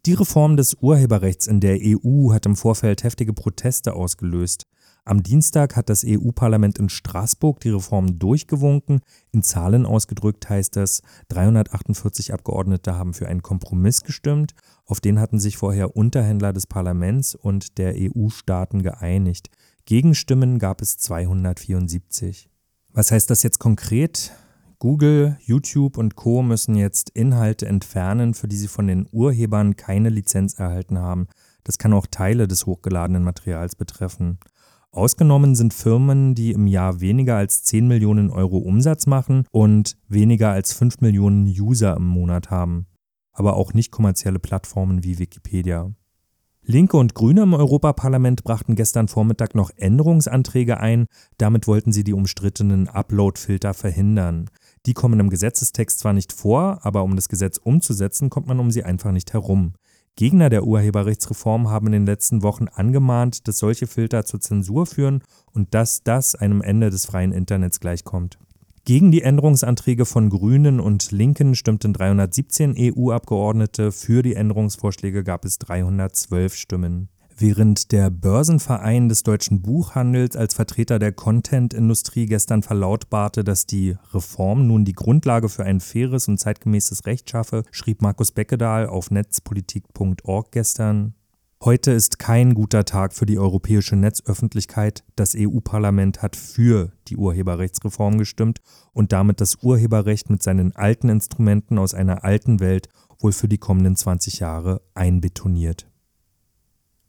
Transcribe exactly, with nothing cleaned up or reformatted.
Die Reform des Urheberrechts in der E U hat im Vorfeld heftige Proteste ausgelöst. Am Dienstag hat das E U-Parlament in Straßburg die Reform durchgewunken. In Zahlen ausgedrückt heißt es, dreihundertachtundvierzig Abgeordnete haben für einen Kompromiss gestimmt. Auf den hatten sich vorher Unterhändler des Parlaments und der E U-Staaten geeinigt. Gegenstimmen gab es zweihundertvierundsiebzig. Was heißt das jetzt konkret? Google, YouTube und Co. müssen jetzt Inhalte entfernen, für die sie von den Urhebern keine Lizenz erhalten haben. Das kann auch Teile des hochgeladenen Materials betreffen. Ausgenommen sind Firmen, die im Jahr weniger als zehn Millionen Euro Umsatz machen und weniger als fünf Millionen User im Monat haben. Aber auch nicht kommerzielle Plattformen wie Wikipedia. Linke und Grüne im Europaparlament brachten gestern Vormittag noch Änderungsanträge ein. Damit wollten sie die umstrittenen Upload-Filter verhindern. Die kommen im Gesetzestext zwar nicht vor, aber um das Gesetz umzusetzen, kommt man um sie einfach nicht herum. Gegner der Urheberrechtsreform haben in den letzten Wochen angemahnt, dass solche Filter zur Zensur führen und dass das einem Ende des freien Internets gleichkommt. Gegen die Änderungsanträge von Grünen und Linken stimmten dreihundertsiebzehn E U-Abgeordnete, für die Änderungsvorschläge gab es dreihundertzwölf Stimmen. Während der Börsenverein des deutschen Buchhandels als Vertreter der Content-Industrie gestern verlautbarte, dass die Reform nun die Grundlage für ein faires und zeitgemäßes Recht schaffe, schrieb Markus Beckedahl auf netzpolitik punkt org gestern: Heute ist kein guter Tag für die europäische Netzöffentlichkeit. Das E U-Parlament hat für die Urheberrechtsreform gestimmt und damit das Urheberrecht mit seinen alten Instrumenten aus einer alten Welt wohl für die kommenden zwanzig Jahre einbetoniert.